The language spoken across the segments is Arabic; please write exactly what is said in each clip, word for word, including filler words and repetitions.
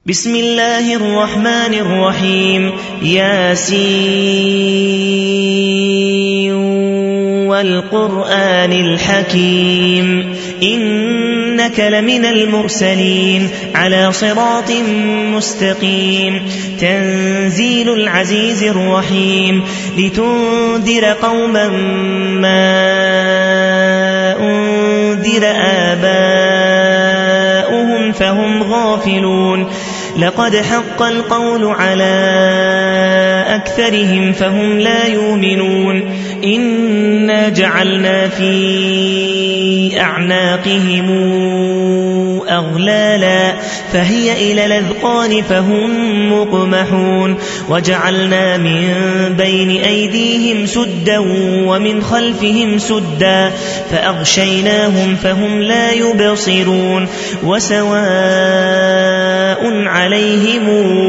بسم الله الرحمن الرحيم ياسين والقرآن الحكيم إنك لمن المرسلين على صراط مستقيم تنزيل العزيز الرحيم لتنذر قوما ما أنذر آباؤهم فهم غافلون لقد حق القول على أكثرهم فهم لا يؤمنون إنا جعلنا في أعناقهم أغلالا فهي إلى الأذقان فهم مقمحون وجعلنا من بين أيديهم سدا ومن خلفهم سدا فأغشيناهم فهم لا يبصرون وسواء عليهم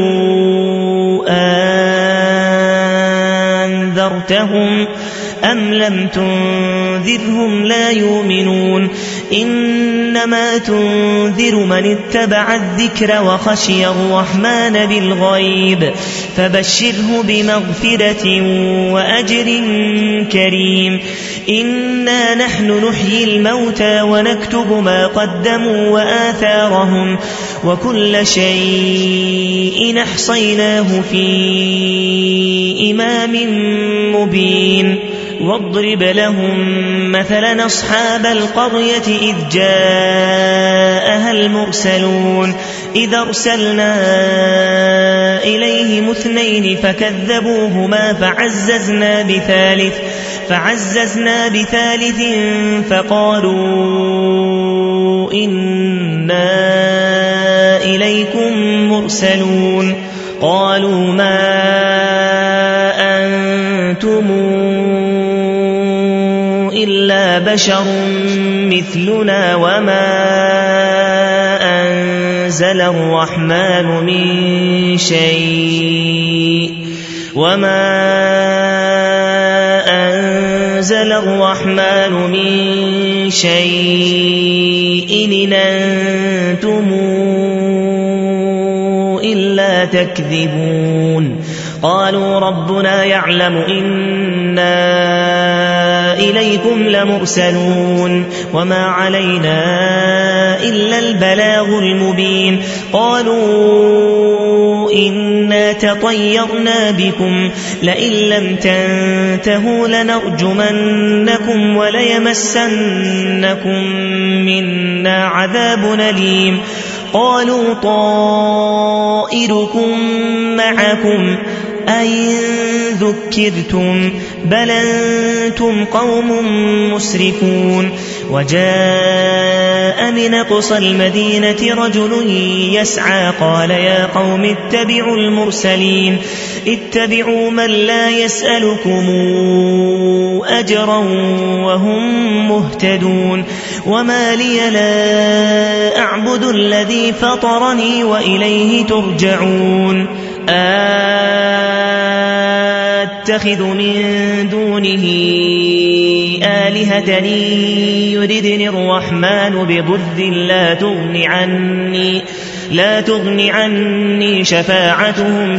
أنذرتهم أم لم تنذرهم لا يؤمنون إنما تنذر من اتبع الذكر وخشي الرحمن بالغيب فبشره بمغفرة وأجر كريم إنا نحن نحيي الموتى ونكتب ما قدموا وآثارهم وكل شيء أحصيناه في إمام مبين واضرب لهم مثلا أصحاب القرية إذ جاءها المرسلون إذ أرسلنا إليهم اثنين فكذبوهما فعززنا بثالث فعززنا بثالث فقالوا إنا إليكم مرسلون قالوا ما أنتم إلا بشر مثلنا وما أنزل الرحمن من شيء وما أنزل الرحمن من شيء إن أنتم إلا تكذبون قالوا ربنا يعلم إنا إليكم لمرسلون وما علينا إلا البلاغ المبين قالوا إنا تطيرنا بكم لئن لم تنتهوا لنرجمنكم وليمسنكم منا عذاب أليم قالوا طائركم معكم أئن ذكرتم بل أنتم قوم مسرفون وجاء من أقصى المدينة رجل يسعى قال يا قوم اتبعوا المرسلين اتبعوا من لا يسألكم أجرا وهم مهتدون وما لي لا أعبد الذي فطرني وإليه ترجعون أتخذ من دونه آلهة يردني الرحمن بضر لا تغني عني لا تغني عني شفاعتهم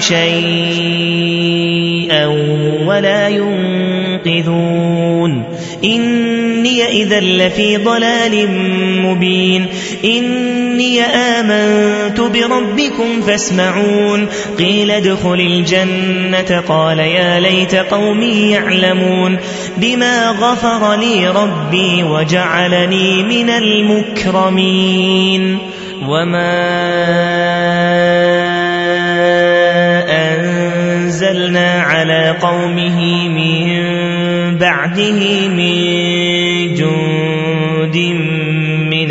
شيئا ولا ينقذون إني إذا لفي ضلال مبين إني آمنت بربكم فاسمعون قيل ادخل الجنة قال يا ليت قومي يعلمون بما غفر لي ربي وجعلني من المكرمين وما أنزلنا على قومه من بعده من جند من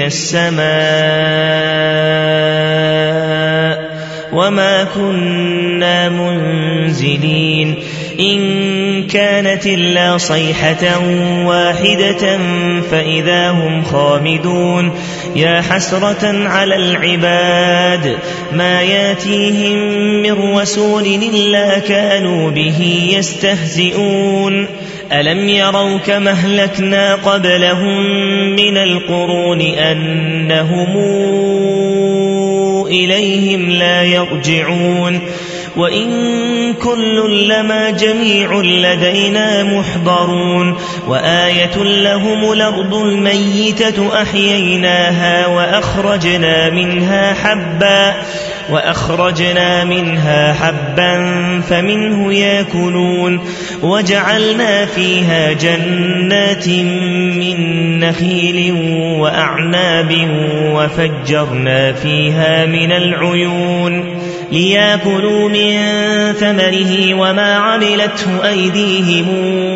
السماء وما كنا منزلين إن كانت إلا صيحة واحدة فإذا هم خامدون يا حسرة على العباد ما ياتيهم من رسول إلا كانوا به يستهزئون ألم يروا كما أهلكنا قبلهم من القرون أنهم إليهم لا يرجعون وإن كل لما جميع لدينا محضرون وآية لهم الأرض الميتة أحييناها وأخرجنا منها حبا وأخرجنا منها حبا فمنه يأكلون وجعلنا فيها جنات من نخيل وأعناب وفجرنا فيها من العيون ليأكلوا من ثمره وما عملته أيديهم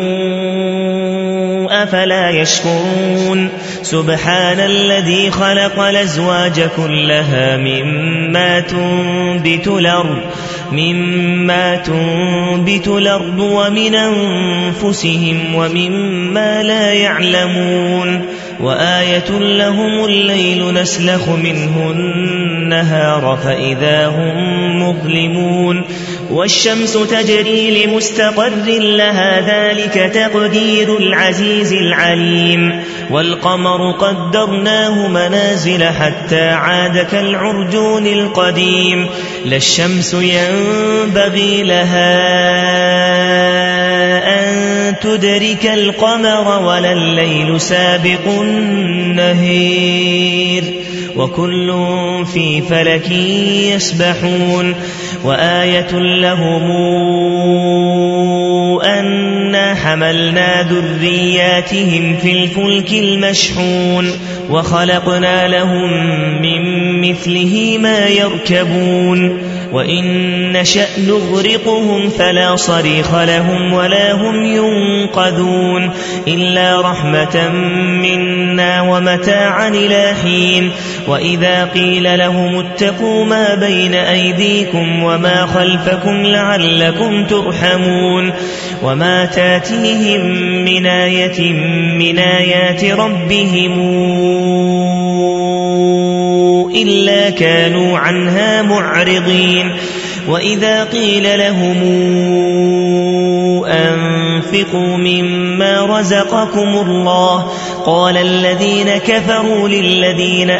أفلا يشكرون سبحان الذي خلق الأزواج كلها مما تنبت الأرض مما تنبت الأرض ومن أنفسهم ومما لا يعلمون وآية لهم الليل نسلخ منه النهار فإذا هم مظلمون والشمس تجري لمستقر لها ذلك تقدير العزيز العليم والقمر قدرناه منازل حتى عاد كالعرجون القديم لا الشمس ينبغي لها أن تدرك القمر ولا الليل سابق النهير وكل في فلك يسبحون وآية لهم أنا حملنا ذرياتهم في الفلك المشحون وخلقنا لهم من مثله ما يركبون وإن نشأ نغرقهم فلا صريخ لهم ولا هم ينقذون إلا رحمة منا ومتاعا إلى حين وإذا قيل لهم اتقوا ما بين أيديكم وما خلفكم لعلكم ترحمون وما تاتيهم من آية من آيات ربهم إلا كانوا عنها معرضين وإذا قيل لهم أنفقوا مما رزقكم الله قال الذين كفروا للذين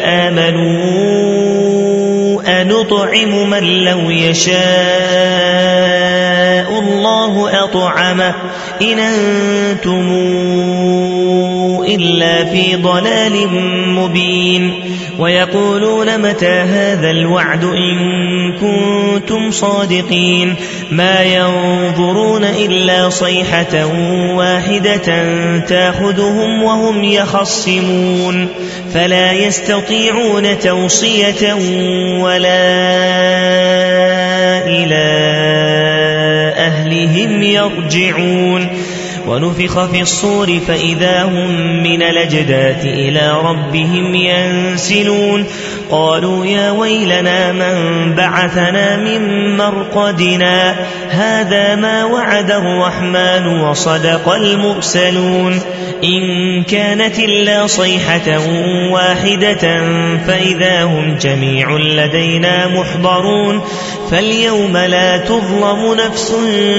آمنوا أنطعم من لو يشاء الله أطعمه إن أنتم إلا في ضلال مبين ويقولون متى هذا الوعد إن كنتم صادقين ما ينظرون إلا صيحة واحدة تأخذهم وهم يخصمون فلا يستطيعون توصية ولا إلى أهلهم يرجعون ونفخ في الصور فإذا هم من الأجداث إلى ربهم ينسلون قالوا يا ويلنا من بعثنا من مرقدنا هذا ما وعد الرحمن وصدق المرسلون إن كانت إلا صيحة واحدة فإذا هم جميع لدينا محضرون فاليوم لا تظلم نفس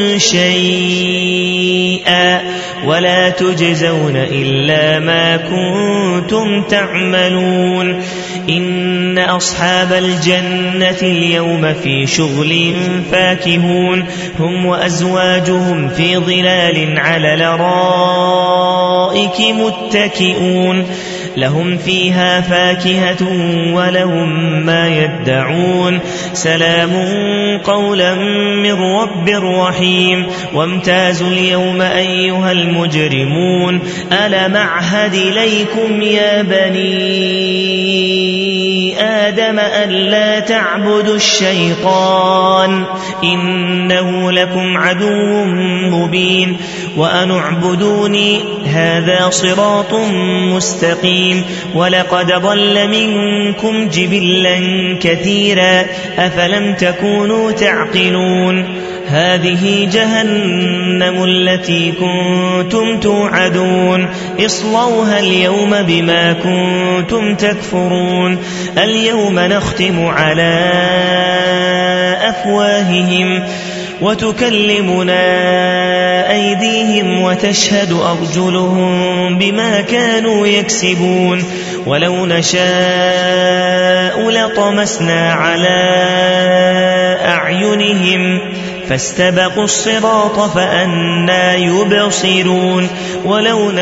شيئا ولا تجزون إلا ما كنتم تعملون إن أصحاب الجنة اليوم في شغل فاكهون هم وأزواجهم في ظلال على الأرائك متكئون لهم فيها فاكهة ولهم ما يدعون سلام قولا من رب رحيم وامتازوا اليوم أيها المجرمون ألم أعهد إليكم يا بني آدم ألا تعبدوا الشيطان إنه لكم عدو مبين وأن اعبدوني هذا صراط مستقيم ولقد ضل منكم جبلا كثيرا أفلم تكونوا تعقلون هذه جهنم التي كنتم توعدون اصلوها اليوم بما كنتم تكفرون اليوم نختم على أفواههم وتكلمنا أيديهم وتشهد أرجلهم بما كانوا يكسبون ولو نشاء لطمسنا على أعينهم فاستبقوا الصراط فأنى يبصرون ولو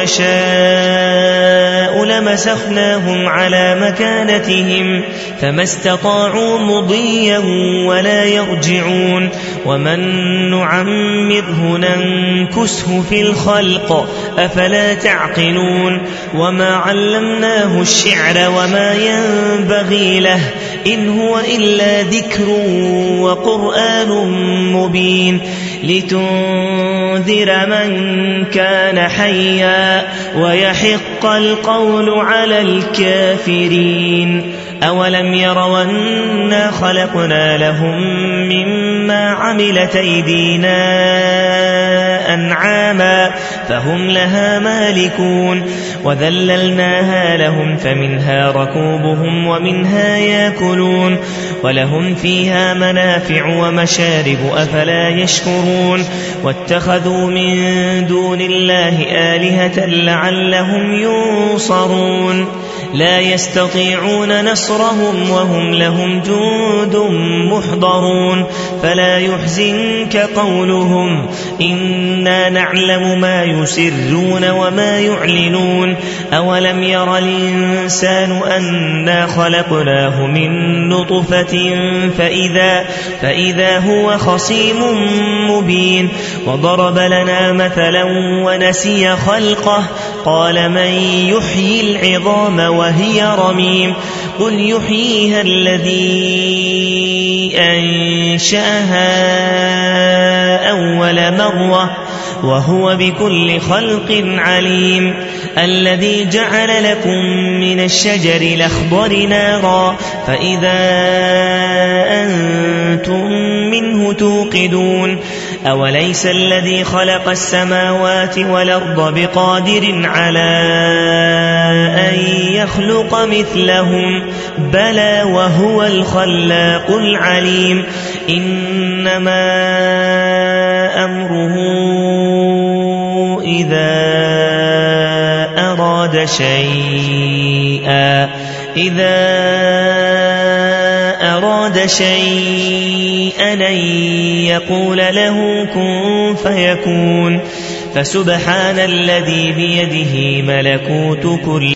نشاء لمسخناهم على مكانتهم فما استطاعوا مضيا ولا يرجعون ومن نعمره ننكسه في الخلق أفلا تعقلون وما علمناه الشعر وما ينبغي له إن هو إلا ذكر وقرآن مبين لتنذر من كان حيا ويحق القول على الكافرين أولم يروا أنا خلقنا لهم مما عملت أيدينا أنعاما فهم لها مالكون وذللناها لهم فمنها ركوبهم ومنها يأكلون ولهم فيها منافع ومشارب أفلا يشكرون واتخذوا من دون الله آلهة لعلهم ينصرون لا يستطيعون نصرهم وهم لهم جند محضرون فلا يحزنك قولهم إنا نعلم ما يسرون وما يعلنون أولم ير الإنسان أنا خلقناه من نطفة فإذا, فإذا هو خصيم مبين وضرب لنا مثلا ونسي خلقه قال من يحيي العظام وهي رميم قل يحييها الذي أنشأها أول مرة وهو بكل خلق عليم الذي جعل لكم من الشجر الأخضر نارا فإذا أنتم منه توقدون أوليس الذي خلق السماوات والأرض بقادر على أن يخلق مثلهم بلى وهو الخلاق العليم إنما أمره إذا أراد شيئا إذا أراد شيئا أن يقول له كن فيكون فسبحان الذي بيده ملكوت كل